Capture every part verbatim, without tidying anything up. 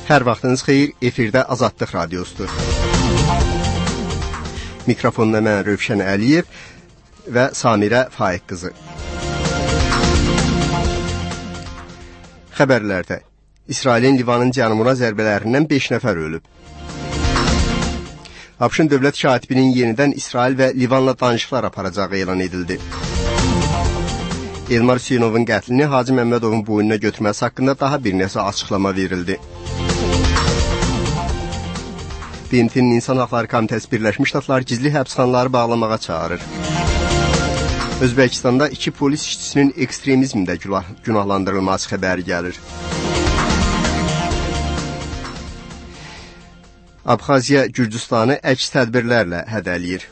Hər vaxtınız xeyir, efirdə Azadlıq Radiosudur. Mikrofonda mən Rövşən Əliyev və Samirə Faiq qızı. Xəbərlərdə İsrailin Livanın cənubuna zərbələrindən beş nəfər ölüb. ABŞ-ın dövlət katibinin yenidən İsrail və Livanla danışıqlar aparacağı elan edildi. Elmar Hüseynovun qətlini Hacı Məmmədovun boynuna götürməsi haqqında daha bir neçə açıqlama verildi. B M T-nin İnsan Haqları Komitəsi Birləşmiş Ştatlar gizli həbsxanaları bağlamağa çağırır. Özbəkistanda iki polis işçisinin ekstremizmdə günahlandırılması xəbəri gəlir. Abxaziya Gürcüstanı əks tədbirlərlə hədələyir.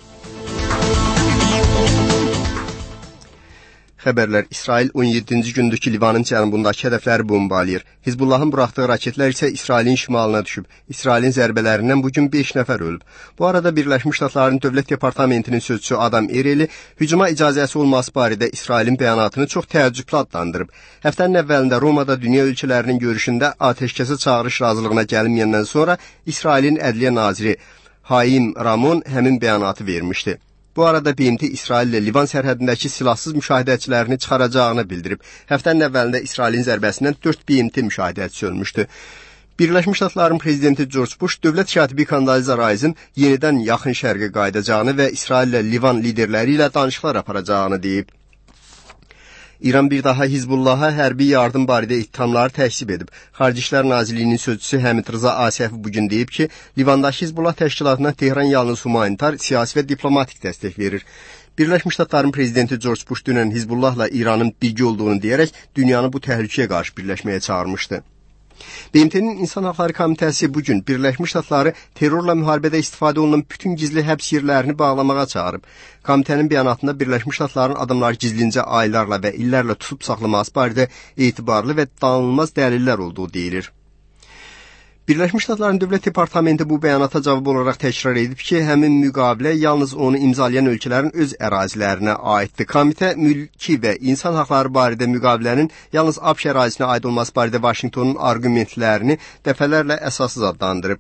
Xəbərlər İsrail on yeddinci gündür ki, Livanın cənubundakı hədəfləri bombalayır. Hizbullahın buraxdığı raketlər isə İsrailin şimalına düşüb. İsrailin zərbələrindən bugün beş nəfər ölüb. Bu arada Birləşmiş Ştatların Dövlət Departamentinin sözçüsü Adam Ereli hücuma icazəsi olması barədə İsrailin bəyanatını çox təəccüblü adlandırıb. Həftənin əvvəlində Romada dünya ölkələrinin görüşündə atəşkəsə çağırış razılığına gəlinməyəndən sonra İsrailin Ədliyyə naziri Haim Ramon həmin bəyanatı vermişdi. Bu arada B M T İsrail ilə Livan sərhədindəki silahsız müşahidəçilərini çıxaracağını bildirib. Həftənin əvvəlində İsrailin zərbəsindən dörd B M T müşahidəçisi ölmüşdü. Birləşmiş Ştatların prezidenti George Bush dövlət katibi Condoleezza Rice'ın yenidən yaxın şərqə qayıdacağını və İsrail ilə Livan liderləri ilə danışıqlar aparacağını deyib. İran bir daha Hizbullaha hərbi yardım barədə ittihamları təksib edib. Xarici İşlər Nazirliyinin sözçüsü Həmid Rıza Asiyev bugün deyib ki, Livandakı Hizbullah təşkilatına Tehran yalnız humanitar, siyasi və diplomatik dəstək verir. Birləşmiş Ştatların prezidenti George Bush dünən Hizbullahla İranın birgə olduğunu deyərək dünyanı bu təhlükəyə qarşı birləşməyə çağırmışdı. B M T-nin İnsan Haqları Komitəsi bugün Birləşmiş Ştatları terrorla müharibədə istifadə olunan bütün gizli həbs yerlərini bağlamağa çağırıb. Komitənin bəyanatında Birləşmiş Ştatların adamları gizlincə aylarla və illərlə tutub saxlaması barədə etibarlı və danılmaz dəlillər olduğu deyilir. Birləşmiş Ştatların Dövlət Departamenti bu bəyanata cavab olaraq təkrar edib ki, həmin müqavilə yalnız onu imzalayan ölkələrin öz ərazilərinə aiddir. Komitə mülki və insan haqları barədə müqavilənin yalnız ABŞ ərazisinə aid olması barədə Vaşinqtonun arqumentlərini dəfələrlə əsassız adlandırıb.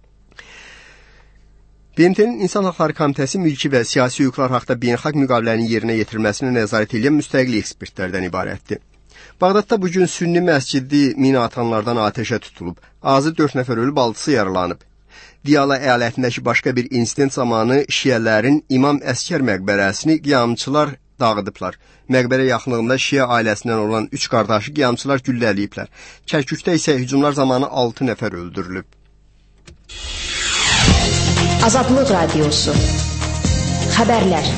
B M T-nin İnsan Haqları Komitəsi mülki və siyasi hüquqlar haqqında beynəlxalq müqavilənin yerinə yetirilməsinə nəzarət edən müstəqil ekspertlərdən ibarətdir. Bağdadda bugün sünni məscidi mina atanlardan atəşə tutulub. Azı dörd nəfər ölüb, altısı yaralanıb. Diyala əyalətindəki başqa bir insident zamanı şiələrin İmam Əskər məqbərəsini qiyamçılar dağıdıblar. Məqbərə yaxınlığında şiə ailəsindən olan üç qardaşı qiyamçılar güllələyiblər. Kərkükdə isə hücumlar zamanı altı nəfər öldürülüb. Azadlıq Radiosu Xəbərlər.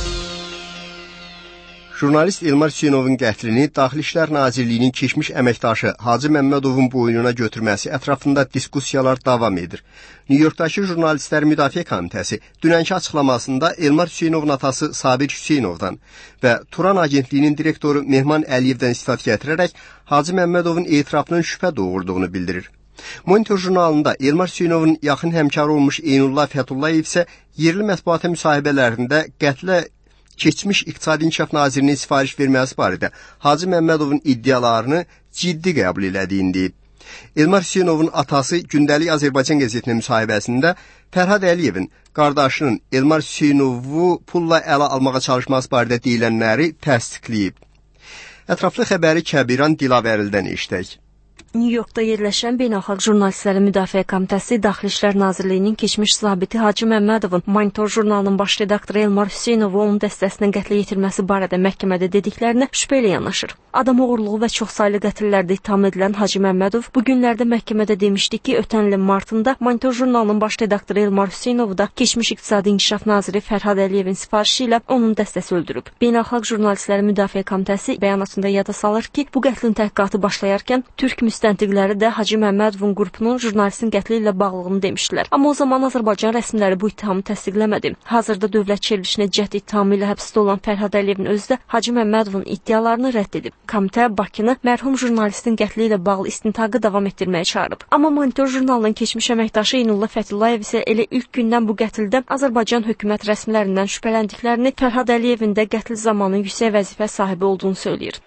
Jurnalist Elmar Hüseynovun qətlini Daxili İşlər Nazirliyinin keçmiş əməkdaşı Hacı Məmmədovun boynuna götürməsi ətrafında diskussiyalar davam edir. Nyu-Yorkdakı Jurnalistlər Müdafiə Komitəsi dünənki açıqlamasında Elmar Hüseynovun atası Sabir Hüseynovdan və Turan Agentliyinin direktoru Mehman Əliyevdən istifad gətirərək Hacı Məmmədovun etirafının şübhə doğurduğunu bildirir. Monitor jurnalında Elmar Hüseynovun yaxın həmkarı olmuş Eynullah Fəthullayev isə yerli mətbuata müsahibələrində qətlə keçmiş İqtisadi İnkişaf Nazirinin sifariş verməsi barədə Hacı Məmmədovun iddialarını ciddi qəbul elədiyini deyib. Elmar Hüseynovun atası Gündəlik Azərbaycan qəzetinin müsahibəsində Fərhad Əliyevin qardaşının Elmar Hüseynovu pulla ələ almağa çalışması barədə deyilənləri təsdiqləyib. Ətraflı xəbəri Kəbiran Dilavərildən eşitək. Nyu-Yorkda yerləşən Beynəlxalq Jurnalistlərin Müdafiə Komitəsi Daxili İşlər Nazirliyinin keçmiş zabiti Hacı Məmmədovun Monitor jurnalının baş redaktoru Elmar Hüseynovu onun dəstəsinin qətlə yetirməsi barədə məhkəmədə dediklərinə şübhə ilə yanaşır. Adam oğurluğu və çoxsaylı qətllərdə ittiham edilən Hacı Məmmədov bu günlərdə məhkəmədə demişdi ki, ötən ilin martında Monitor jurnalının baş redaktoru Elmar Hüseynovu da keçmiş İqtisadi İnkişaf Naziri Fərhad Əliyevin sifarişi ilə onun dəstəsi öldürüb. Beynəlxalq Jurnalistlərin Müdafiə Komitəsi bəyanatında yada salır ki, bu qətlin təhqiqatı başlayarkən Türk müstəntiqləri də Hacı Məmmədovun qrupunun jurnalistin qətli ilə bağlılığını demişdilər. Amma o zaman Azərbaycan rəsmiləri bu ittihamı təsdiqləmədi. Hazırda dövlət çevrilişinə cəhd ittihamı ilə həbsdə olan Fərhad Əliyevin özü də Hacı Məmmədovun iddialarını rədd edib. Komitə Bakını mərhum jurnalistin qətli ilə bağlı istintaqı davam etdirməyə çağırıb. Amma Monitor jurnalının keçmiş əməkdaşı Eynullah Fəthullayev isə elə ilk gündən bu qətldə Azərbaycan hökumət rəsmilərindən şübhələndiklərini, Fərhad Əliyevin də qətl zamanı yüksək vəzifə sahibi olduğunu söyləyir. Mənim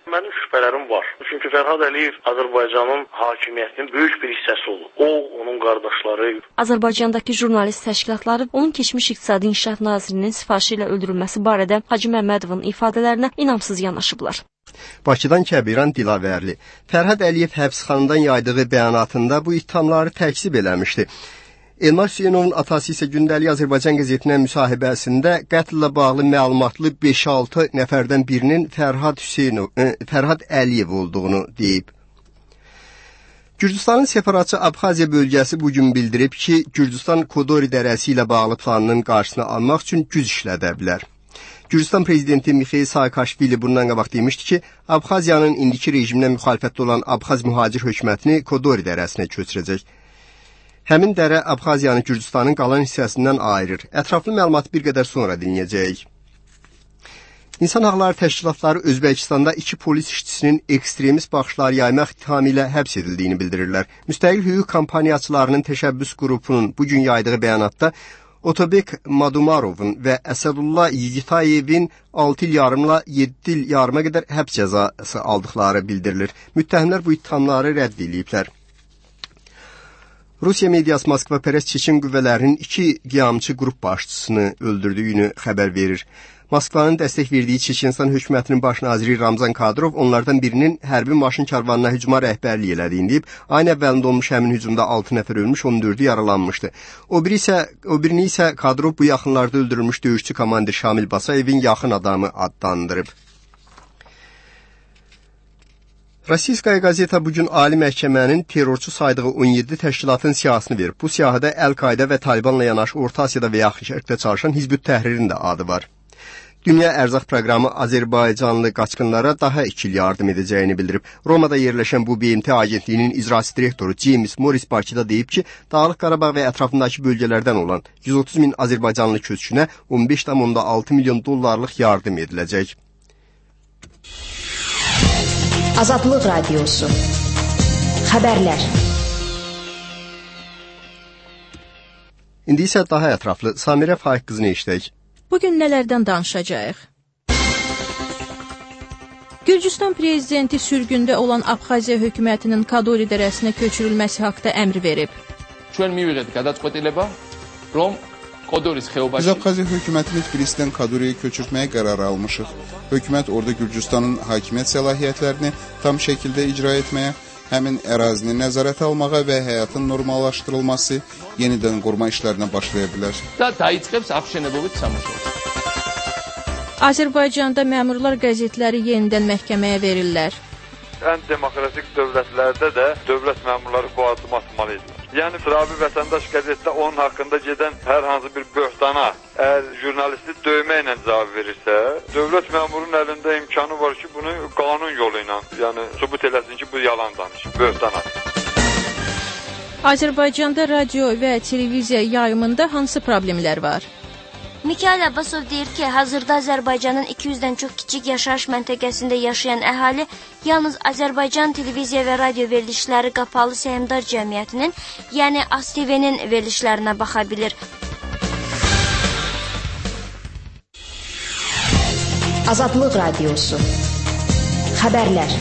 şübhələrim var. Çünki Fərhad Əliyev Azərbaycanın hakimiyyətinin böyük bir hissəsi olub. O, onun qardaşları. Azərbaycandakı jurnalist təşkilatları onun keçmiş İqtisadi İnkişaf Nazirinin sifarişi ilə öldürülməsi barədə Hacı Məmmədovun ifadələrinə inamsız yanaşıblar. Bakıdan Kəbiran Dilavərli. Fərhad Əliyev həbsxanadan yaydığı bəyanatında bu ittihamları təkzib eləmişdi. Elmar Hüseynovun atası isə gündəlik Azərbaycan qəzetinə müsahibəsində qətlə bağlı məlumatlı beş altı nəfərdən birinin Fərhad Hüseynov, Fərhad Əliyev olduğunu deyib. Gürcüstanın separatçı Abxaziya bölgəsi bugün bildirib ki, Gürcüstan Kodori dərəsi ilə bağlı planının qarşısını almaq üçün güc işlədə bilər. Gürcüstan prezidenti Mixail Saakashvili bundan qabaq demişdi ki, Abxaziyanın indiki rejiminə müxalifətdə olan Abxaz mühacir hökumətini Kodori dərəsinə köçürəcək. Həmin dərə Abxaziyanı Gürcüstanın qalan hissəsindən ayırır. Ətraflı məlumatı bir qədər sonra dinləyəcəyik. İnsan Haqları Təşkilatları Özbəkistanda iki polis işçisinin ekstremist baxışlar yaymaq ittihamı ilə həbs edildiyini bildirirlər. Müstəqil hüquq kampaniyaçılarının təşəbbüs qrupunun bugün yaydığı bəyanatda Otobek Madumarovun və Əsədullah Yigitayevin altı il yarımla yeddi il yarıma qədər həbs cəzası aldıqları bildirilir. Müttəhimlər bu ittihamları rədd ediblər. Rusiya mediası Moskva pərəst Çeçen qüvvələrinin iki qiyamçı qrup başçısını öldürdüyünü xəbər verir. Moskvanın dəstək verdiyi Çeçenistan hökumətinin baş naziri Ramzan Kadyrov onlardan birinin hərbi maşın karvanına hücuma rəhbərlik elədiyini deyib, ayın əvvəlində olmuş həmin hücumda altı nəfər ölmüş, on dördü yaralanmışdı. O, biri isə, o birini isə Kadyrov bu yaxınlarda öldürülmüş döyüşçü komandir Şamil Basayevin yaxın adamı adlandırıb. Rossiyskaya qazeta bugün Ali Məhkəmənin terrorçu saydığı on yeddi təşkilatın siyahısını verib. Bu siyahıda Əl-Qayda və Talibanla yanaşı Orta Asiyada və Yaxın Şərqdə çalışan Hizbut Təhririn də adı var. Dünya Ərzaq Proqramı Azərbaycanlı qaçqınlara daha iki il yardım edəcəyini bildirib. Romada yerləşən bu B M T agentliyinin icrası direktoru James Morris Bakıda deyib ki, Dağlıq Qarabağ və ətrafındakı bölgələrdən olan yüz otuz min Azərbaycanlı köçkünə on beş tam altı milyon dollarlıq yardım ediləcək. Azadlıq Radiosu. Xəbərlər. İndi isə daha ətraflı Samirə Faiq qızını eşidək. Bugün nələrdən danışacağıq? Gürcüstan prezidenti sürgündə olan Abxaziya hökumətinin Kodori dərəsinə köçürülməsi haqqında əmr verib. Biz Abxaziya hökumətini Tbilisidən Kodoriyə köçürtməyə qərar almışıq. Hökumət orada Gürcüstanın hakimiyyət səlahiyyətlərini tam şəkildə icra etməyə, həmin ərazini nəzarət almağa və həyatın normallaşdırılması, yenidən qurma işlərinə başlaya bilər. Azərbaycanda məmurlar qəzetləri yenidən məhkəməyə verirlər. Ən demokratik dövlətlərdə də dövlət məmurları bu addım atmalıdırlar. Yəni, sıravi vətəndaş qəzetdə onun haqqında gedən hər hansı bir böhtana, əgər jurnalisti döymə ilə cavab verirsə, dövlət məmurunun əlində imkanı var ki, bunu qanun yolu ilə, yəni sübut eləsin ki, bu yalan danışır, böhtana. Azərbaycanda radio və televiziya yayımında hansı problemlər var? Mikayıl Abbasov deyir ki, hazırda Azərbaycanın iki yüzdən çox kiçik yaşayış məntəqəsində yaşayan əhali yalnız Azərbaycan televiziya və radio verilişləri qapalı səhmdar cəmiyyətinin, yəni A S T V-nin verilişlərinə baxa bilir. Azadlıq Radiosu. Xəbərlər.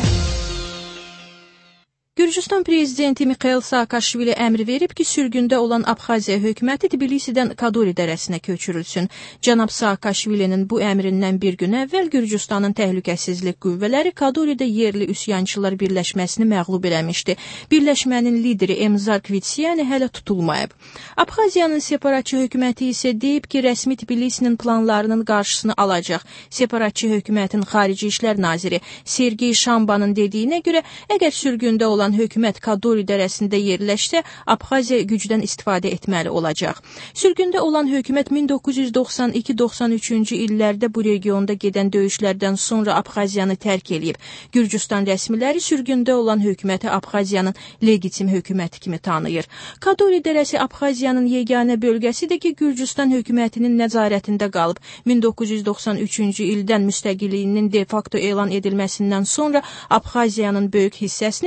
Gürcüstan prezidenti Mixail Saakashvili əmr verib ki, sürgündə olan Abxaziya hökuməti Tbilisidən Kodori dərəsinə köçürülsün. Cənab Saakashvilinin bu əmrindən bir gün əvvəl Gürcüstanın təhlükəsizlik qüvvələri Kodoridə yerli üsyançılar birləşməsini məğlub eləmişdi. Birləşmənin lideri Emzar Kvitsiyani hələ tutulmayıb. Abxaziyanın separatçı hökuməti isə deyib ki, rəsmi Tbilisinin planlarının qarşısını alacaq. Separatçı hökumətin xarici işlər naziri Sergey Şambanın dediyinə görə, əgər sürgündə olan hökumət Kodori dərəsində yerləşsə, Abxaziya gücdən istifadə etməli olacaq. Sürgündə olan hökumət min doqquz yüz doxsan iki doxsan üçüncü illərdə bu regionda gedən döyüşlərdən sonra Abxaziyanı tərk edib. Gürcüstan rəsmiləri sürgündə olan hökuməti Abxaziyanın legitim hökuməti kimi tanıyır. Kodori dərəsi Abxaziyanın yeganə bölgəsidir ki, Gürcüstan hökumətinin nəzarətində qalıb. min doqquz yüz doxsan üçüncü ildən müstəqilliyinin de facto elan edilməsindən sonra Abxaziyanın böyük hissəsini separat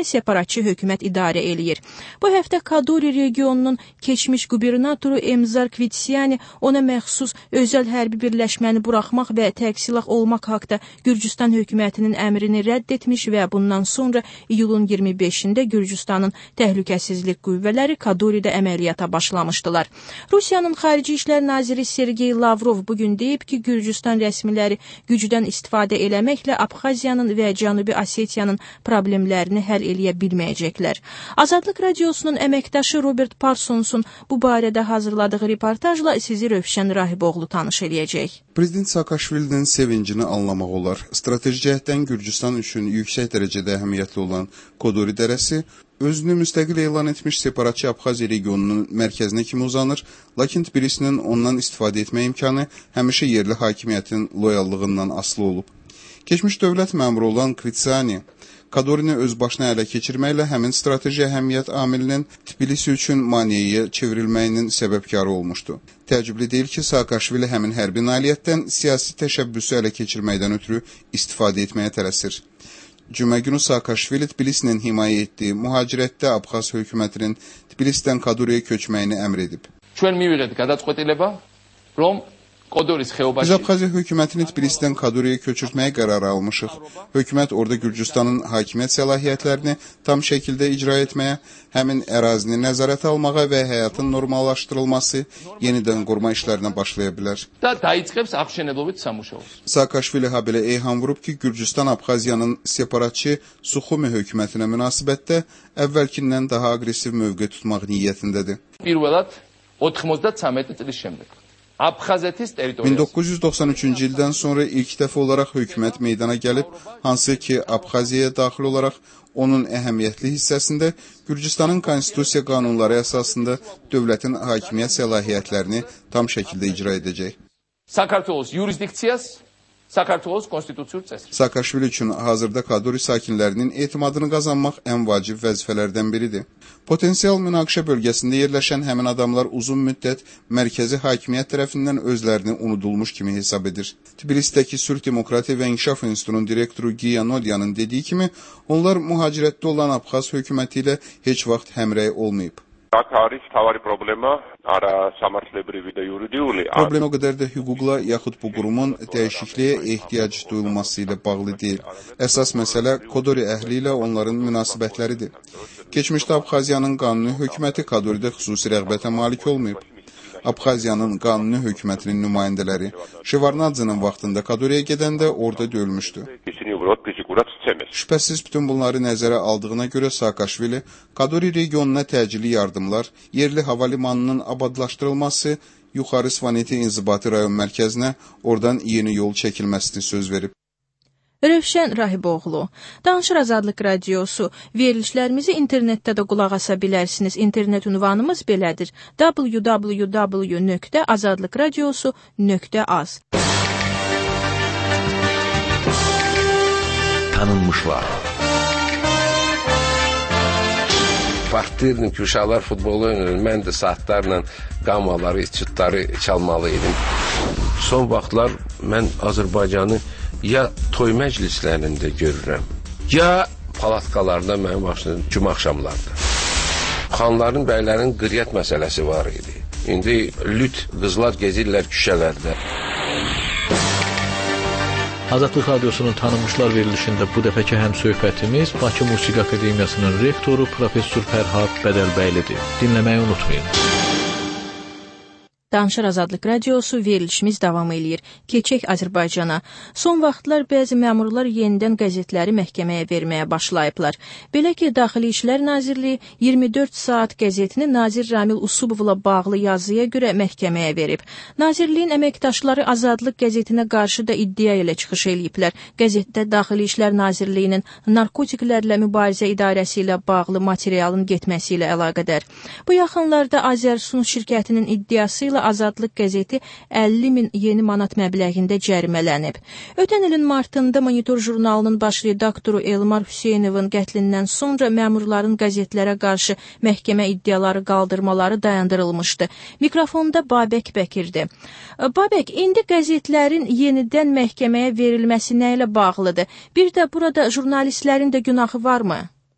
separatçı hökumət idarə eləyir. Bu həftə Kaduri regionunun keçmiş qubernatoru Emzar Kvitsiani ona məxsus özəl hərbi birləşməni buraxmaq və təqsilah olmaq haqda Gürcüstan hökumətinin əmrini rədd etmiş və bundan sonra iyulun iyirmi beşində Gürcüstanın təhlükəsizlik qüvvələri Kaduridə əməliyyata başlamışdılar. Rusiyanın Xarici İşlər Naziri Sergey Lavrov bugün deyib ki, Gürcüstan rəsmiləri gücdən istifadə eləməklə Abxaziyanın və Cənubi Osetiyanın problemlərini həll eləyə bilməyəcəklər. Azadlıq Radiosunun əməkdaşı Robert Parsonsun bu barədə hazırladığı reportajla sizi Rövşən Rahiboğlu tanış eləyəcək. Prezident Saakashvilinin sevincini anlamaq olar. Strateji cəhətdən Gürcüstan üçün yüksək dərəcədə əhəmiyyətli olan Kodori dərəsi özünü müstəqil elan etmiş separatçı Abxaziya regionunun mərkəzinə kimi uzanır, lakin Tbilisinin ondan istifadə etmə imkanı həmişə yerli hakimiyyətin loyallığından asılı olub. Keçmiş dövlət məmuru olan Kritsani, Kadorini öz başına ələ keçirməklə həmin strateji əhəmiyyət amilinin Tbilisi üçün maneəyə çevrilməyinin səbəbkarı olmuşdu. Təəccüblü deyil ki, Saakashvili həmin hərbi nailiyyətdən siyasi təşəbbüsü ələ keçirməkdən ötürü istifadə etməyə tələsir. Cümə günü Saakashvili Tbilisinin himayə etdiyi mühacirətdə Abxaz hökumətinin Tbilisidən Kaduriyə köçməyini əmr edib. Biz Abxaziya hökumətini Tbilisidən Kaduriyə köçürtməyə qərar almışıq. Hökumət orada Gürcüstanın hakimiyyət səlahiyyətlərini tam şəkildə icra etməyə, həmin ərazini nəzarət almağa və həyatın normallaşdırılması, yenidən qurma işlərinə başlaya bilər. Saakashvili habelə eyham vurub ki, Gürcüstan Abxaziyanın separatçı Suxumi hökummətinə münasibətdə əvvəlkindən daha aqressiv mövqe tutmaq niyyətindədir. min doqquz yüz doxsan üçüncü ildən sonra ilk dəfə olaraq hökumət meydana gəlib, hansı ki, Abxaziyaya daxil olaraq onun əhəmiyyətli hissəsində Gürcüstanın konstitusiya qanunları əsasında dövlətin hakimiyyət səlahiyyətlərini tam şəkildə icra edəcək. Saakashvili üçün hazırda Kaduri sakinlərinin etimadını qazanmaq ən vacib vəzifələrdən biridir. Potensial münaqişə bölgəsində yerləşən həmin adamlar uzun müddət mərkəzi hakimiyyət tərəfindən özlərini unudulmuş kimi hesab edir. Tbilisdəki Sülh Demokratiya və İnkişaf İnstitutunun direktoru Giya Nodyanın dediyi kimi, onlar mühacirətdə olan Abxaz hökuməti ilə heç vaxt həmrəy olmayıb. Problem o qədər də hüquqla yaxud bu qurumun dəyişikliyə ehtiyac duyulması ilə bağlı deyil. Əsas məsələ Kodori əhli ilə onların münasibətləridir. Keçmişdə Abxaziyanın qanuni hökuməti Kadoridə xüsusi rəğbətə malik olmayıb. Abxaziyanın qanuni hökumətinin nümayəndələri Şevarnadzının vaxtında Kadoriyə gedəndə orada döyülmüşdü. Şübhəsiz bütün bunları nəzərə aldığına görə Saakashvili Kadori regionuna təcili yardımlar, yerli hava limanının abadlaşdırılması, Yuxarı Svaneti İnzibati rayon mərkəzinə oradan yeni yol çəkilməsini söz verib. Rövşən Rahiboğlu, Danışır Azadlıq Radiosu, verilişlərimizi internetdə də qulaq asa bilərsiniz. İnternet ünvanımız belədir: w w w nöqtə azadlıqradiosu nöqtə az. Tanınmışlar. Vaxtlayırdım ki, uşaqlar futbolu oynayır. Mən də saatlarla qamaları, çıtları çalmalıydım. Son vaxtlar mən Azərbaycanı ya toy məclislərində görürəm, ya palatkalarda mənim başlayım cümə axşamlarda. Xanların, bəylərin qıryət məsələsi var idi. İndi lüt qızlar gezirlər küçələrdə. Azadlıq Radiosunun tanınmışlar verilişində bu dəfəki həm söhbətimiz Bakı Musiqi Akademiyasının rektoru Professor Fərhad Bədəlbəylidir. Dinləməyi unutmayın. Danışır Azadlıq Radiosu verilişimiz davam eləyir. Keçək Azərbaycana. Son vaxtlar bəzi məmurlar yenidən qəzetləri məhkəməyə verməyə başlayıblar. Belə ki, Daxili İşlər Nazirliyi iyirmi dörd saat qəzetini Nazir Ramil Usubovla bağlı yazıya görə məhkəməyə verib. Nazirliyin əməkdaşları Azadlıq qəzetinə qarşı da iddia ilə çıxış eləyiblər. Qəzetdə Daxili İşlər Nazirliyinin narkotiklərlə mübarizə idarəsi ilə bağlı materialın getməsi ilə əlaqədar. Bu yaxınlarda Azərsun şirkətinin iddiası ilə Azadlıq qəzeti əlli min yeni manat məbləğində cərimələnib. Ötən ilin martında Monitor jurnalının baş redaktoru Elmar Hüseynovun qətlindən sonra məmurların qəzetlərə qarşı məhkəmə iddiaları qaldırmaları dayandırılmışdı. Mikrofonda Babək Bəkirdir. Babək, indi qəzetlərin yenidən məhkəməyə verilməsi nə ilə bağlıdır? Bir də burada jurnalistlərin də günahı varmı?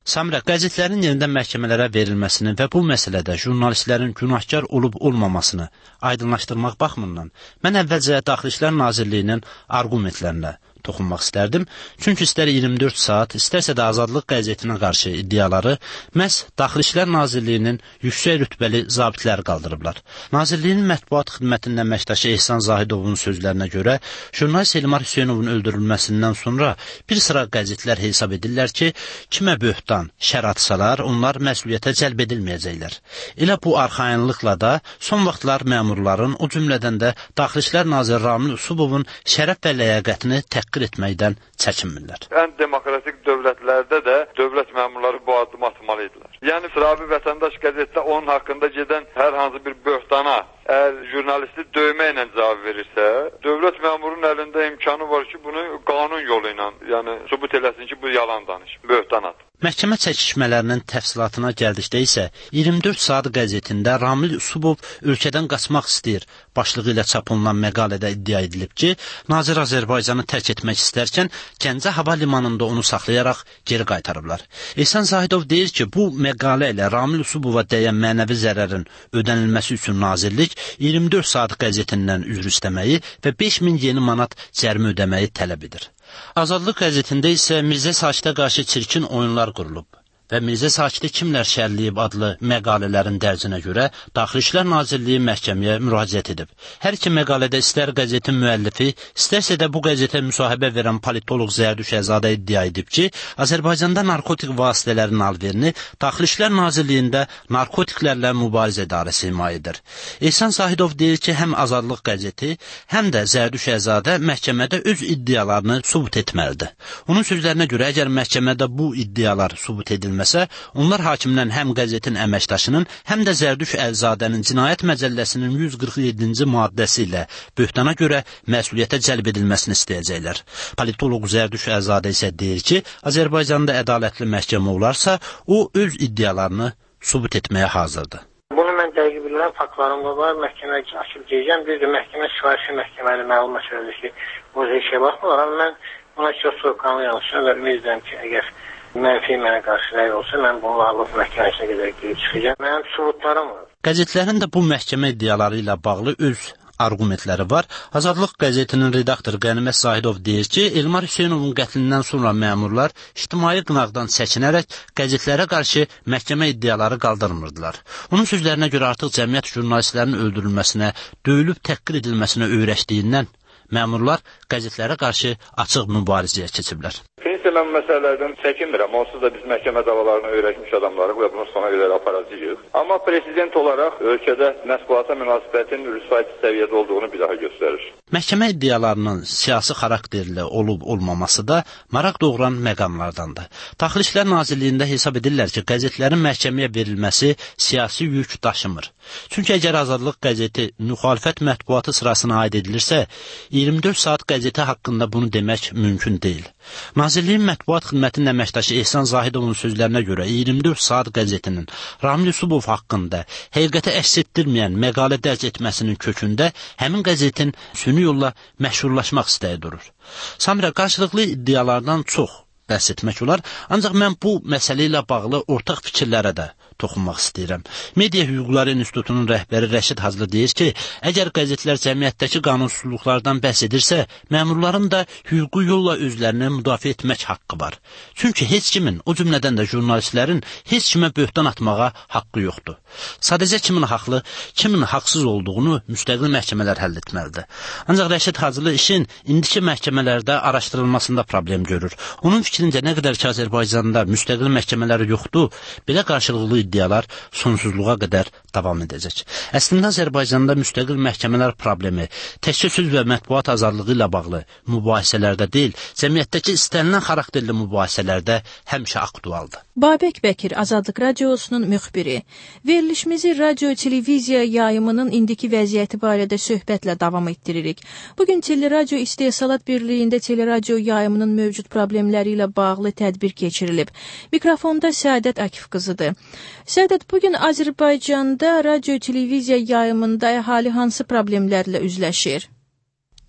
Samira, qəzetlərin yenidən məhkəmələrə verilməsini və bu məsələdə jurnalistlərin günahkar olub-olmamasını aydınlaşdırmaq baxımından mən əvvəlcə Daxili İşlər Nazirliyinin arqumentlərinə toxunmaq istərdim. Çünki istər iyirmi dörd saat, istərsə də Azadlıq qəzetinə qarşı iddiaları məhz Daxili İşlər Nazirliyinin yüksək rütbəli zabitləri qaldırıblar. Nazirliyin mətbuat xidmətinin əməkdaşı Ehsan Zahidovun sözlərinə görə, jurnalist Elmar Hüseynovun öldürülməsindən sonra bir sıra qəzetlər hesab edirlər ki, kimə böhtan, şər atsalar, onlar məsuliyyətə cəlb edilməyəcəklər. Elə bu arxayınlıqla da son vaxtlar məmurların, o cümlədən də Daxili İşlər Naziri Ramil Usubovun şərəf və ləyaqətini təqqir etməkdən çəkinmirlər. Ən demokratik dövlətlərdə də dövlət məmurları bu addım atmalıdırlar. Yəni, sıravi vətəndaş qəzetdə onun haqqında gedən hər hansı bir böhtana, əgər jurnalisti döyməklə cavab verirsə, dövlət məmurunun əlində imkanı var ki, bunu qanun yolu ilə, yəni sübut eləsin ki, bu yalan danış, böhtan at. Məhkəmə çəkişmələrinin təfsilatına gəldikdə isə iyirmi dörd saat qəzetində Ramil Usubov ölkədən qaçmaq istəyir başlığı ilə çap olunan məqalədə iddia edilib ki, Nazir Azərbaycanı tərk etmək istərkən Gəncə hava limanında onu saxlayaraq geri qaytarıblar. Ehsan Zahidov deyir ki, bu məqalə ilə Ramil Usubova dəyən mənəvi zərərin ödənilməsi üçün nazirlik iyirmi dörd saat qəzetindən üzr istəməyi və beş min yeni manat cərimə ödəməyi tələb edir. Azadlıq qəzetində isə Mirzə Sakitə qarşı çirkin oyunlar qurulub və Mirzə Sakitə kimlər şərləyib adlı məqalələrin dərcinə görə Daxili İşlər Nazirliyi məhkəməyə müraciət edib. Hər iki məqalədə istər qəzetin müəllifi, istərsə də bu qəzetə müsahibə verən politoloq Zərdüş Əzadə iddia edib ki, Azərbaycanda narkotik vasitələrin alverini Daxili İşlər Nazirliyində narkotiklərlə mübarizə idarəsi himayə edir. Ehsan Zahidov deyir ki, həm Azadlıq qəzeti, həm də Zərdüş Əzadə məhkəmədə öz iddialarını sübut etməlidir. Onun sözlərinə görə, əgər məhkəmədə bu iddialar sübut edilməlidir, Məsələn, onlar hakimdən həm qəzetin əməkdaşının, həm də Zərdüş Əlzadənin Cinayət Məcəlləsinin yüz qırx yeddinci maddəsi ilə böhtana görə məsuliyyətə cəlb edilməsini istəyəcəklər. Politoloq Zərdüş Əlzadə isə deyir ki, Azərbaycanda ədalətli məhkəmə olarsa, o öz iddialarını sübut etməyə hazırdır. Bunu mən dəqiq bilirəm, faktlarım da var, məhkəmə açıb deyəcəm, bir də məhkəmə sifarişi məhkəməli məlumat verir ki, bu işə baxmırlar, amma mən buna çox soğukkanlı yanlışım və ümid edirəm ki, əgər mənfi mənə qarşı rəy olsa, mən bunu Azadlıq məhkəməsinə qədər girib çıxacağam. Mənim sübutlarım var. Qəzetlərin də bu məhkəmə iddiaları ilə bağlı öz arqumentləri var. Azadlıq qəzetinin redaktoru Qənimət Zahidov deyir ki, Elmar Hüseynovun qətlindən sonra məmurlar ictimai qınaqdan çəkinərək qəzetlərə qarşı məhkəmə iddiaları qaldırmırdılar. Onun sözlərinə görə artıq cəmiyyət jurnalistlərin öldürülməsinə, döyülüb təhqir edilməsinə öyrəşdiyindən məmurlar qəzetlərə qarşı açıq mübarizəyə keçiblər. Mən məsələlərdən çəkinmirəm. Onsuz da biz məhkəmə davalarını öyrəşmiş adamlarıq və bunu sona qədər aparacağıq. Amma prezident olaraq ölkədə mətbuata münasibətin rüsvayət səviyyədə olduğunu bir daha göstərir. Məhkəmə iddialarının siyasi xarakterli olub-olmaması da maraq doğuran məqamlardandır. Daxili İşlər Nazirliyində hesab edirlər ki, qəzetlərin məhkəməyə verilməsi siyasi yük daşımır. Çünki əgər Azadlıq qəzeti müxalifət mətbuatı sırasına aid edilirsə, iyirmi dörd saat qəzeti haqqında bunu demək mümkün deyil. Nazirliyin mətbuat xidmətinin əməkdaşı Ehsan Zahidovun sözlərinə görə iyirmi dörd saat qəzetinin Ramil Usubov haqqında həqiqətə əks etdirməyən məqalə dərc etməsinin kökündə həmin qəzetin süni yolla məşhurlaşmaq istəyi durur. Samira, qarşılıqlı iddialardan çox bəhs etmək olar, ancaq mən bu məsələ ilə bağlı ortaq fikirlərə də toxunmaq istəyirəm. Media Hüquqları İnstitutunun rəhbəri Rəşid Haclı deyir ki, əgər qəzetlər cəmiyyətdəki qanunsuzluqlardan bəhs edirsə, məmurların da hüquqi yolla özlərini müdafiə etmək haqqı var. Çünki heç kimin, o cümlədən də jurnalistlərin heç kimə böhtan atmağa haqqı yoxdur. Sadəcə kimin haqlı, kimin haqsız olduğunu müstəqil məhkəmələr həll etməlidir. Ancaq Rəşid Haclı işin indiki məhkəmələrdə araşdırılmasında problem görür. Onun fikrincə nə qədər ki, Azərbaycanda müstəqil məhkəmələri yoxdur, belə qarşılıqlı iddialar sonsuzluğa qədər davam edəcək. Əslində Azərbaycanda müstəqil məhkəmələr problemi təkcə söz və mətbuat azadlığı ilə bağlı mübahisələrdə deyil, cəmiyyətdəki istənilən xarakterli mübahisələrdə həmişə aktualdır. Babək Bəkir, Azadlıq Radiosunun müxbiri. Verilişimizi radio-televiziya yayımının indiki vəziyyəti barədə söhbətlə davam etdiririk. Bugün Teleradio İstehsalat Birliyində teleradio yayımının mövcud problemləri ilə bağlı tədbir keçirilib. Mikrofonda Səadət Akif qızıdır. Səadət, bugün Azərbaycanda radio-televiziya yayımında əhali hansı problemlərlə üzləşir?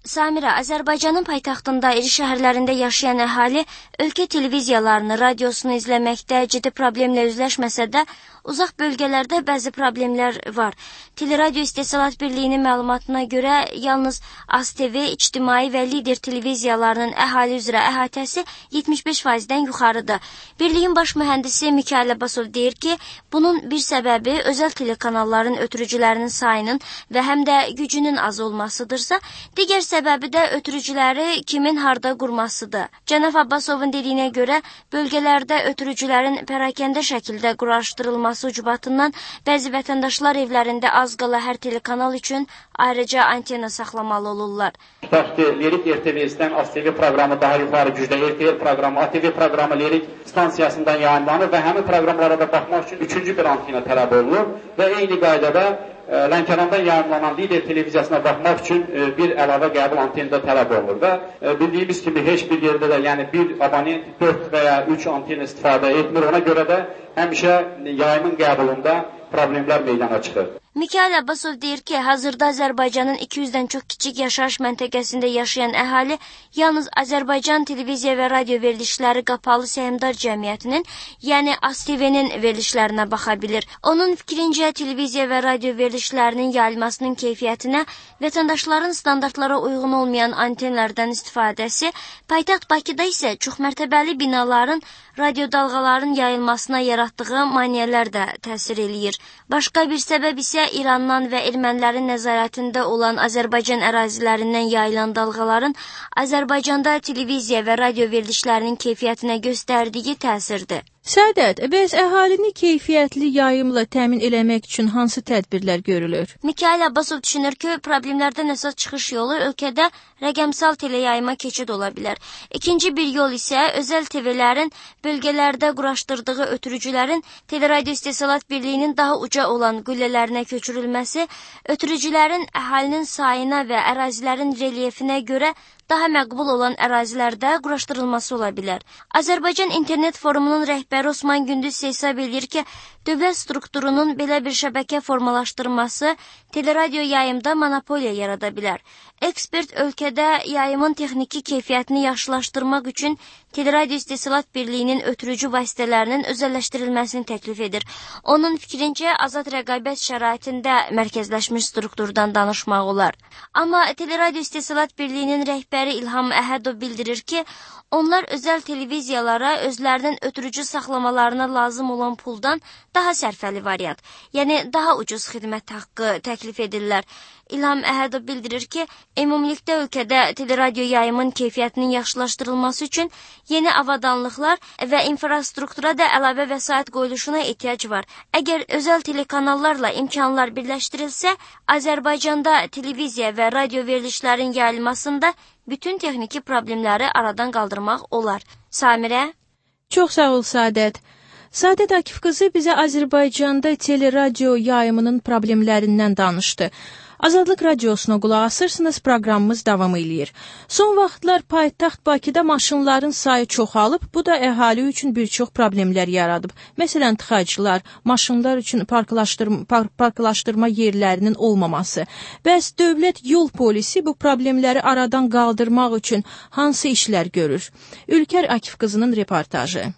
Samirə, Azərbaycanın paytaxtında, iri şəhərlərində yaşayan əhali ölkə televiziyalarını, radiosunu izləməkdə ciddi problemlə üzləşməsə də, uzaq bölgələrdə bəzi problemlər var. Teleradio İstehsalat Birliyinin məlumatına görə yalnız A Z T V, İctimai və Lider televiziyalarının əhali üzrə əhatəsi yetmiş beş faizdən yuxarıdır. Birliyin baş mühəndisi Mikail Abbasov deyir ki, bunun bir səbəbi özəl telekanalların ötürücülərinin sayının və həm də gücünün az olmasıdırsa, digər səbəbi də ötürücüləri kimin harda qurmasıdır. Cənab Abbasovun dediyinə görə, bölgələrdə ötürücülərin pərakəndə şəkildə quraşdırılması ucbatından bəzi vətəndaşlar evlərində az qala hər telekanal üçün ayrıca antena saxlamalı olurlar. Tutaq ki, Lirik R T V-dən A Z T V proqramı daha yuxarı gücdə, R T V proqramı, A T V proqramı Lirik stansiyasından yayınlanır və həmin proqramlara da baxmaq üçün üçüncü bir antena tələb olunur və eyni qaydada Lənkərandan yayımlanan Lider televiziyasına baxmaq üçün bir əlavə qəbul anteni tələb olunur və bildiyimiz kimi heç bir yerdə də, yəni bir abonent dörd və ya üç antena istifadə etmir. Ona görə də həmişə yayımın qəbulunda problemlər meydana çıxır. Mikail Abbasov deyir ki, hazırda Azərbaycanın iki yüzdən çox kiçik yaşayış məntəqəsində yaşayan əhali yalnız Azərbaycan televiziya və radio verilişləri qapalı səhmdar cəmiyyətinin, yəni A Z T V-nin verilişlərinə baxa bilir. Onun fikrincə, televiziya və radio verilişlərinin yayılmasının keyfiyyətinə, vətəndaşların standartlara uyğun olmayan antenlərdən istifadəsi, paytaxt Bakıda isə çoxmərtəbəli binaların radio dalğaların yayılmasına yaratdığı maneələr də təsir eləyir. Başqa bir səbəb isə İrandan və ermənilərin nəzarətində olan Azərbaycan ərazilərindən yayılan dalğaların Azərbaycanda televiziya və radio verilişlərinin keyfiyyətinə göstərdiyi təsirdir. Səadət, bəs əhalini keyfiyyətli yayımla təmin eləmək üçün hansı tədbirlər görülür? Mikail Abbasov düşünür ki, problemlərdən əsas çıxış yolu ölkədə rəqəmsal teleyayıma keçid ola bilər. İkinci bir yol isə özəl T V-lərin bölgələrdə quraşdırdığı ötürücülərin Teleradio İstehsalat Birliyinin daha uca olan qüllələrinə köçürülməsi, ötürücülərin əhalinin sayına və ərazilərin relyefinə görə daha məqbul olan ərazilərdə quraşdırılması ola bilər. Azərbaycan İnternet Forumunun rəhbəri Osman Gündüz hesab edir ki, dövlət strukturunun belə bir şəbəkə formalaşdırması teleradio yayımda monopoliya yarada bilər. Ekspert ölkədə yayımın texniki keyfiyyətini yaxşılaşdırmaq üçün Teleradio İstehsalat Birliyinin ötürücü vasitələrinin özəlləşdirilməsini təklif edir. Onun fikrincə, azad rəqabət şəraitində mərkəzləşmiş strukturdan danışmaq olar. Amma Teleradio İstehsalat Birliyinin rəhbəri İlham Əhədov bildirir ki, onlar özəl televiziyalara özlərinin ötürücü saxlamalarına lazım olan puldan daha sərfəli variant, yəni daha ucuz xidmət haqqı təklif edirlər. İlham Əhədov bildirir ki, ümumilikdə ölkədə teleradio yayımın keyfiyyətinin yaxşılaşdırılması üçün yeni avadanlıqlar və infrastruktura da əlavə vəsait qoyuluşuna ehtiyac var. Əgər özəl telekanallarla imkanlar birləşdirilsə, Azərbaycanda televiziya və radio verilişlərin yayılmasında bütün texniki problemləri aradan qaldırmaq olar. Samirə? Çox sağ ol, Saadət. Saadət Akif qızı bizə Azərbaycanda teleradio yayımının problemlərindən danışdı. Azadlıq Radiosuna qulaq asırsınız, proqramımız davam eləyir. Son vaxtlar paytaxt Bakıda maşınların sayı çoxalıb, bu da əhali üçün bir çox problemlər yaradıb. Məsələn, tıxaclar, maşınlar üçün parklaşdırma, park, parklaşdırma yerlərinin olmaması. Bəs dövlət yol polisi bu problemləri aradan qaldırmaq üçün hansı işlər görür? Ülker Akif qızının reportajı.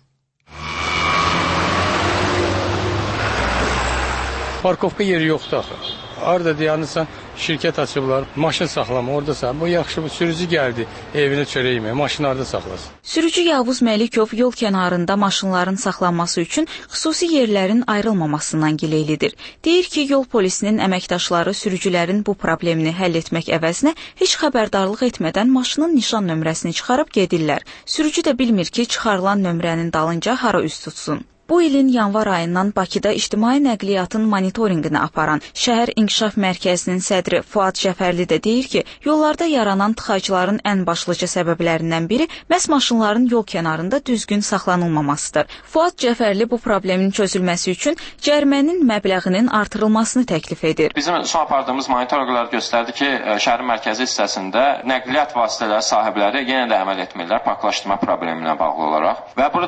Parkovka yeri yoxdur axı. Arada dayanırsan, şirkət açıblar, maşın saxlama, oradasa, bu yaxşı, bu sürücü gəldi, evinə çörək yeməyə, maşını arada saxlasın. Sürücü Yavuz Məlikov yol kənarında maşınların saxlanması üçün xüsusi yerlərin ayrılmamasından gileylidir. Deyir ki, yol polisinin əməkdaşları sürücülərin bu problemini həll etmək əvəzinə heç xəbərdarlıq etmədən maşının nişan nömrəsini çıxarıb gedirlər. Sürücü də bilmir ki, çıxarılan nömrənin dalınca hara üst tutsun. Bu ilin yanvar ayından Bakıda ictimai nəqliyyatın monitorinqini aparan Şəhər İnkişaf Mərkəzinin sədri Fuad Cəfərli də deyir ki, yollarda yaranan tıxacların ən başlıca səbəblərindən biri məhz maşınların yol kənarında düzgün saxlanılmamasıdır. Fuad Cəfərli bu problemin çözülməsi üçün cərimənin məbləğinin artırılmasını təklif edir. Bizim son apardığımız monitorinqlər göstərdi ki, şəhərin mərkəzi hissəsində nəqliyyat vasitələri sahibləri yenə də əməl etmirlər parklaşdırma probleminə bağlı olaraq və burada artıq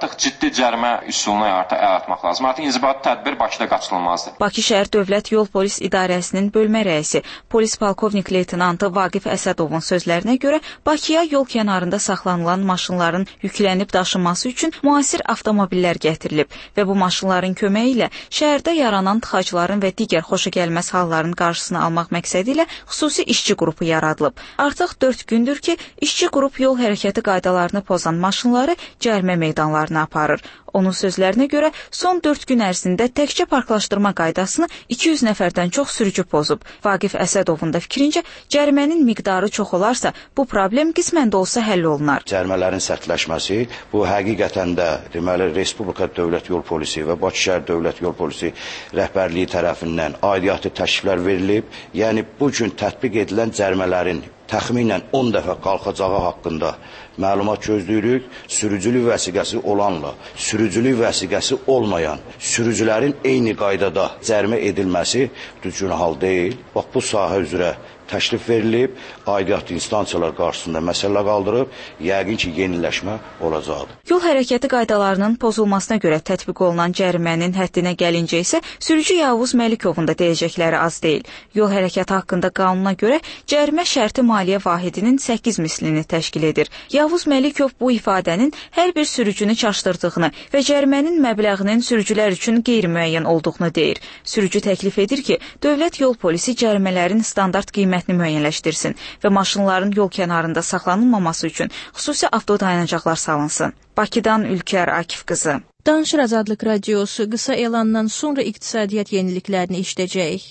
artıq ciddi cərimə üsuluna yaratmaq lazım. Artıq inzibati tədbir Bakıda qaçılmazdır. Bakı şəhər Dövlət Yol Polis İdarəsinin bölmə rəisi polis polkovnik leytenantı Vaqif Əsədovun sözlərinə görə Bakıya yol kənarında saxlanılan maşınların yüklənib daşınması üçün müasir avtomobillər gətirilib və bu maşınların köməyi ilə şəhərdə yaranan tıxacların və digər xoşagəlməz halların qarşısını almaq məqsədi ilə xüsusi işçi qrupu yaradılıb. Artıq dörd gündür ki, işçi qrup yol hərəkəti qaydalarını pozan maşınları cərimə meydanlarına aparır. Onun sözlərinə görə son dörd gün ərzində təkcə parklaşdırma qaydasını iki yüz nəfərdən çox sürücü pozub. Vaqif Əsədovun da fikrincə, cərimənin miqdarı çox olarsa, bu problem qismən də olsa həll olunar. Cərimələrin sərtləşməsi, bu həqiqətən də deməli Respublika Dövlət Yol Polisi və Bakı şəhər Dövlət Yol Polisi rəhbərliyi tərəfindən aidiyyatı təkliflər verilib. Yəni bu gün tətbiq edilən cərimələrin təxminən on dəfə qalxacağı haqqında məlumat gözləyirik. Sürücülük vəsiqəsi olanla sürücülük vəsiqəsi olmayan sürücülərin eyni qaydada cərimə edilməsi düzgün hal deyil. Bax bu sahə üzrə təklif verilib, aidiyyatı instansiyalar qarşısında məsələ qaldırıb, yəqin ki, yeniləşmə olacaqdır. Yol hərəkəti qaydalarının pozulmasına görə tətbiq olunan cərimənin həddinə gəlincə isə sürücü Yavuz Məlikovun da deyəcəkləri az deyil. Yol hərəkəti haqqında qanuna görə cərimə şərti maliyyə vahidinin səkkiz mislini təşkil edir. Yavuz Məlikov bu ifadənin hər bir sürücünü çaşdırdığını və cərimənin məbləğinin sürücülər üçün qeyri-müəyyən olduğunu deyir. Sürücü təklif edir ki, Dövlət Yol Polisi cərimələrin standart qiymətini müəyyənləşdirsin və maşınların yol kənarında saxlanılmaması üçün xüsusi avtodayanacaqlar salınsın. Bakıdan Ülkər Akif qızı. Danışır Azadlıq Radiosu qısa elandan sonra iqtisadiyyat yeniliklərini işləyəcəyik.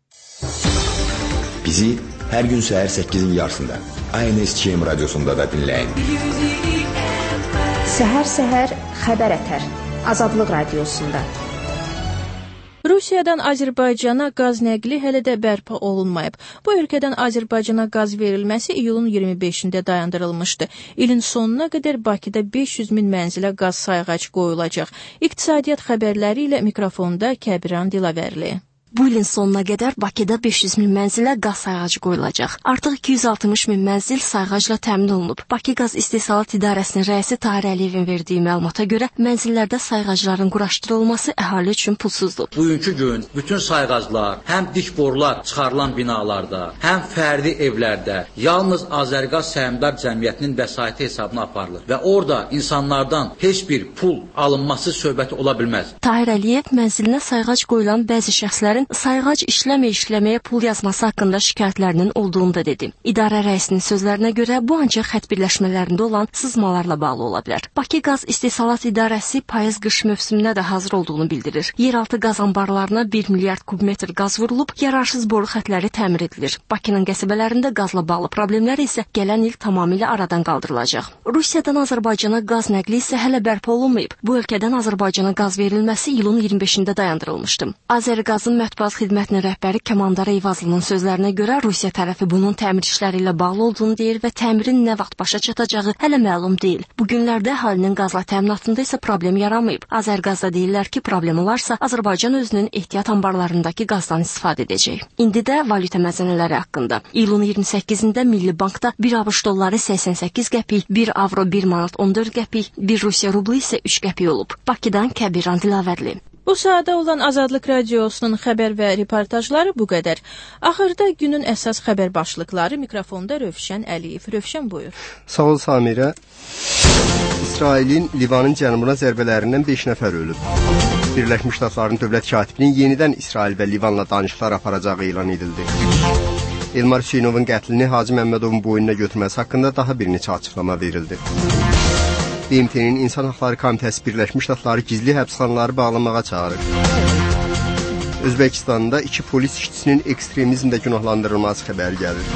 Bizi hər gün səhər səkkizin yarısında I N S Q M radiosunda da dinləyin. Səhər-səhər xəbər ətər Azadlıq Radiosunda. Rusiyadan Azərbaycana qaz nəqli hələ də bərpa olunmayıb. Bu ölkədən Azərbaycana qaz verilməsi iyulun iyirmi beşində dayandırılmışdı. İlin sonuna qədər Bakıda beş yüz min mənzilə qaz sayğac qoyulacaq. İqtisadiyyat xəbərləri ilə mikrofonda Kəbiran Dilavərli. Bu ilin sonuna qədər Bakıda beş yüz min mənzilə qaz sayğacı qoyulacaq. Artıq iki yüz altmış min mənzil sayğacla təmin olunub. Bakı Qaz İstehsalat İdarəsinin rəisi Tahir Əliyevin verdiyi məlumata görə mənzillərdə sayğacların quraşdırılması əhali üçün pulsuzdur. Bugünkü gün bütün sayğaclar həm dik borular çıxarılan binalarda, həm fərdi evlərdə yalnız Azərqaz Səhmdar Cəmiyyətinin vəsaiti hesabına aparılır və orada insanlardan heç bir pul alınması söhbəti ola bilməz. Tahir Əliyev mənzilinə sayğac qoyulan bəzi şəxslərin sayğac işləmə-işləməyə pul yazması haqqında şikayətlərinin olduğunu da dedi. İdarə rəisinin sözlərinə görə bu ancaq xətt birləşmələrində olan sızmalarla bağlı ola bilər. Bakı Qaz İstehsalat İdarəsi payız-qış mövsümünə də hazır olduğunu bildirir. Yeraltı qaz anbarlarına bir milyard kubmetr qaz vurulub, yararsız boru xətləri təmir edilir. Bakının qəsəbələrində qazla bağlı problemlər isə gələn il tamamilə aradan qaldırılacaq. Rusiyadan Azərbaycana qaz nəqli isə hələ bərpa olunmayıb. Bu ölkədən Azərbaycana qaz verilməsi iyulun iyirmi beşində dayandırılmışdı. Azərqazın Mətbuat Xidmətinin rəhbəri Kəmandar Eyvazlının sözlərinə görə Rusiya tərəfi bunun təmir işləri ilə bağlı olduğunu deyir və təmirin nə vaxt başa çatacağı hələ məlum deyil. Bu günlərdə əhalinin qazla təminatında isə problem yaranmayıb. Azərqazda deyirlər ki, problem olarsa Azərbaycan özünün ehtiyat anbarlarındakı qazdan istifadə edəcək. İndi də valyuta məzənələri haqqında. İyulun iyirmi səkkizində Milli Bankda bir ABŞ dolları səksən səkkiz qəpik, bir avro bir manat on dörd qəpik, bir Rusiya rublu isə üç qəpik olub. Bakıdan Kəbiran Dilavərli. Bu saata olan Azadlıq Radiosunun xəbər və reportajları bu qədər. Axırda günün əsas xəbər başlıqları mikrofonda Rövşən Əliyev. Rövşən buyur. Sağ ol Samirə. İsrailin Livanın cənubuna zərbələrindən beş nəfər ölüb. Birləşmiş Ştatların dövlət katibinin yenidən İsrail və Livanla danışıqlar aparacağı elan edildi. Elmar Hüseynovun qətlini Hacı Məmmədovun boynuna götürməsi haqqında daha bir neçə açıqlama verildi. B M T-nin İnsan Haqları Komitəsi Birləşmiş Ştatları gizli həbsxanaları bağlamağa çağırır. Özbəkistanda iki polis işçisinin ekstremizmdə günahlandırılması xəbəri gəlir.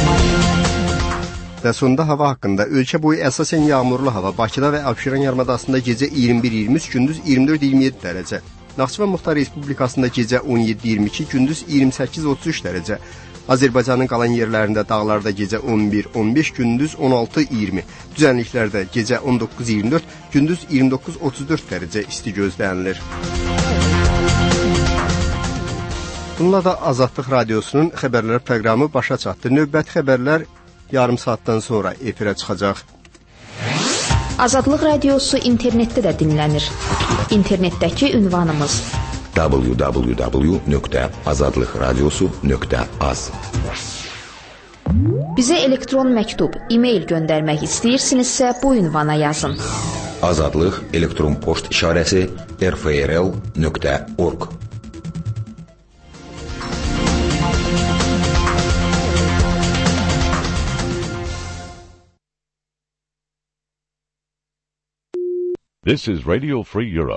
Və sonda hava haqqında ölkə boyu əsasən yağmurlu hava. Bakıda və Abşeron yarımadasında gecə iyirmi bir iyirmi üç, gündüz iyirmi dörd iyirmi yeddi dərəcə. Naxçıvan Muxtar Respublikasında gecə on yeddi iyirmi iki, gündüz iyirmi səkkiz otuz üç dərəcə. Azərbaycanın qalan yerlərində dağlarda gecə on bir on beş, gündüz on altı iyirmi. Düzənliklərdə gecə on doqquz iyirmi dörd, gündüz iyirmi doqquz otuz dörd dərəcə isti gözlənilir. Bununla da Azadlıq Radiosunun xəbərlər proqramı başa çatdı. Növbəti xəbərlər yarım saatdan sonra efirə çıxacaq. Azadlıq Radiosu internetdə də dinlənir. İnternetdəki ünvanımız w w w nöqtə azadlıqradiosu nöqtə az. Bizə elektron məktub, e-mail göndərmək istəyirsinizsə bu ünvana yazın. Azadlıq elektron poçt işarəsi r f r l nöqtə org. This is Radio Free Europe.